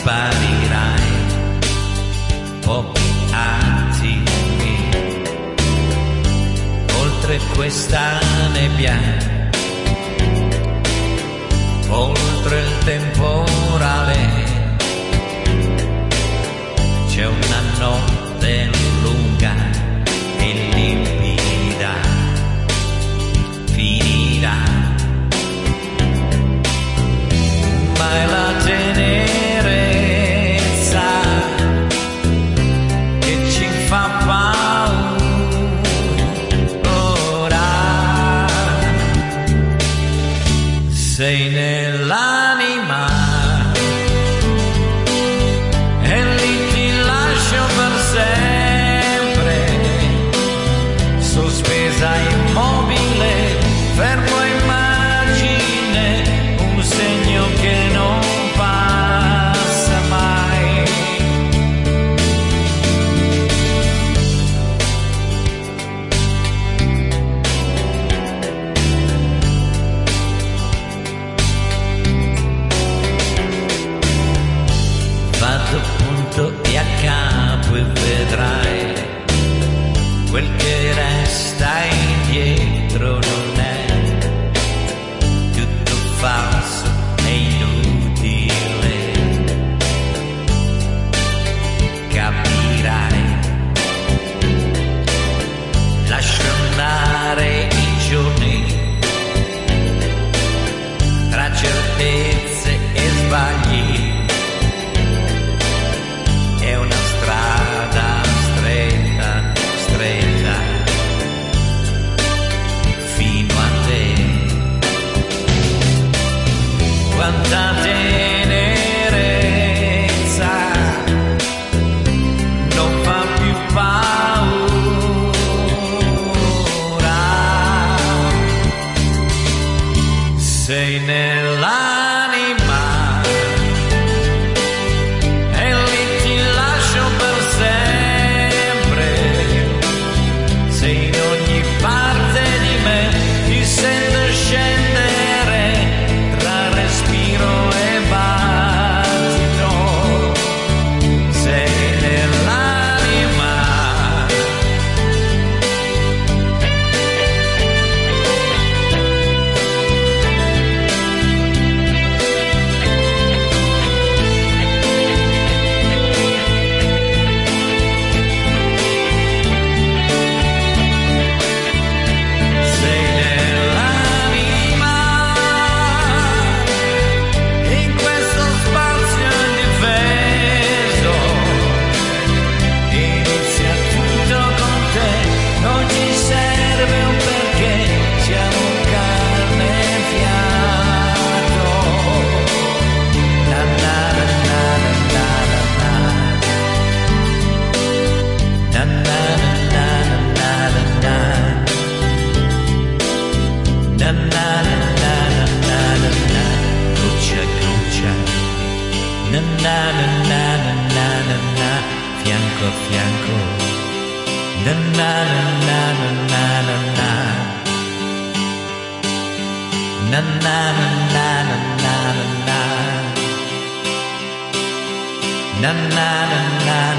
sparirai pochi attimi oltre questa nebbia, oltre il temporale. C'è una notte lunga e limpida, finirà, ma è la tenerezza che ci fa paura. Sei nell'anima e lì ti lascio per sempre, sospesa immobile, fermo immagine, un segno che non passa mai. Vado punto e a capo e vedrai quel che resta indietro non è tutto falso e inutile. Capirai, lascio andare i giorni tra certezze e sbagli. È una strada stretta, stretta fino a te. Quanta tenerezza non fa più paura. Sei nell'anima e lì ti lascio per sempre. Sei in ogni parte di me, ti sento scendere tra respiro e battito. Sei nell'anima. Sei nell'anima, in questo spazio indifeso. Inizia tutto con te, non ci serve un perché, siamo carne e fiato. Na na na na na na na. Na na na na na na na. Na na na na na na na. Gruccia gruccia. Na na na na na na na. Fianco a fianco. Na na na na na na na. Na na na na na na na. Na na na na